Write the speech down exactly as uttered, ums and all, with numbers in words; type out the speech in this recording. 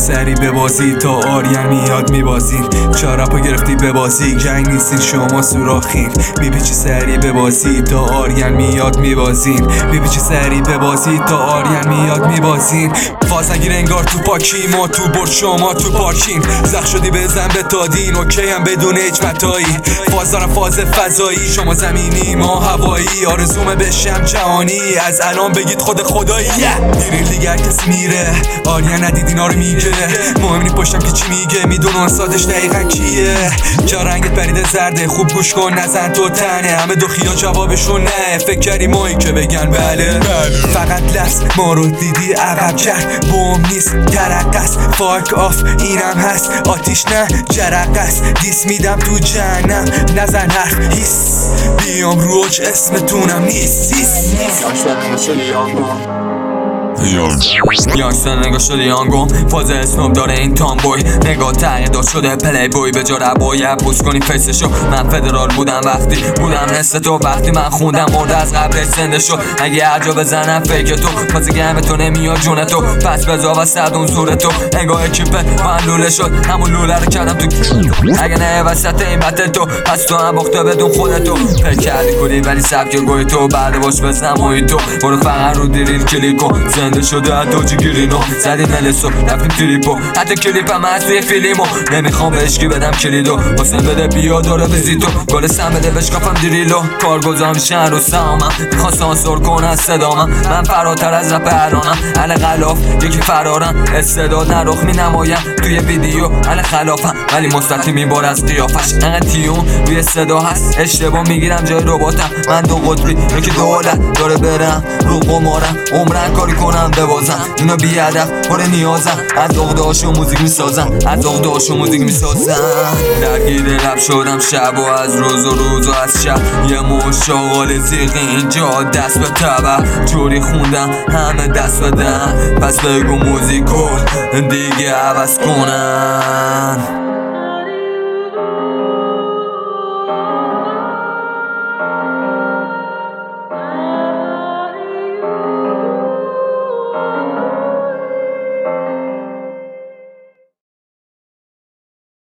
سری ببازی تا آریان میاد میبازین. چارپا گرفتی ببازی جنگ نیستین شما سوراخین. میپیچی سری ببازی تا آریان میاد میبازین. میپیچی سری ببازی تا آریان میاد میبازین. فاز نگیر انگار تو پاکی ما تو برد شما تو پارکین. زخ شدی بزن به تادین اوکی هم بدون هیچ متایی. فاز دارم فاز فضایی شما زمینی ما هوایی. آرزومه بشم جهانی از الان بگید خود خدایی. دیرین دیگر کسی میره آریان ندید اینا رو میگه. مهم نی پشتم که چی میگه میدونن سادش دقیقا کیه. جا رنگت پریده زرده خوب گوش کن نزن تو تنه. همه دخیا جوابشون نه فکر کردی مایی که بگن بله. فقط لفظ ما رو دیدی عقب کرد بوم نیست ترقص. فاک آف اینم هست آتیش نه جرقص. دیس میدم تو جهنم نزن حرف هیس. بیام روش اسمتونم نیست هیس. یانگستر نگاه شده یانگوم فاز اسنوب داره این تامبوی. نگاه تغییر شده پلی بوی به جا رباید بوز کنی فیسشو. من فدرال بودم وقتی بودم مثل تو. وقتی من خوندم مرده از قبل زنده شد. اگه هر جا بزنم فیک تو فاز گرم تو نمیاد جون تو. پس بزا و صد اون صورت تو انگاه اکیپه من لوله شد همون لوله رو کردم تو. اگه نه وسط این بتل تو پس تو هم بخته بدون خودتو. فکر کردی کنی ولی سبک گوی تو بعد باش بزنم موی تو. برو فقط رو دیرین کلیکو زنده شده حتی چی گیرینو زدیم ملسو رفتیم تریپو. حتی کلیپ هم از توی فیلیمو نمیخوام بهشکی بدم کلیدو. حسین بده بیا داره ویزیتو گل سم بده بشکافم دیریلو. کار گذارم شهر رو سامم میخوان سانسور کنن صدامم. من فراتر از رپ هرانم علی غلاف یکی فرارم. استعداد نرخ می نمایم توی ویدیو علی خلافم ولی مستقیم میبار از قیافش. انقدر تیون روی صدا هست اشتباه میگیرم جای رباتم. من دو قطبی یکی دولت داره برم رو قمارم عمرن کاری کنم ببازم. اینا بی هدف پر نیازم از عقده‌هاشو موزیک میسازم از عقده‌هاشو موزیک میسازم. درگیر رپ شدم شب و از روز و روز و از شب. یه مش شغال زیقی اینجا دست به تبع جوری خوندم همه دست بدن. پس بگو موزیکو دیگه عوض کنن.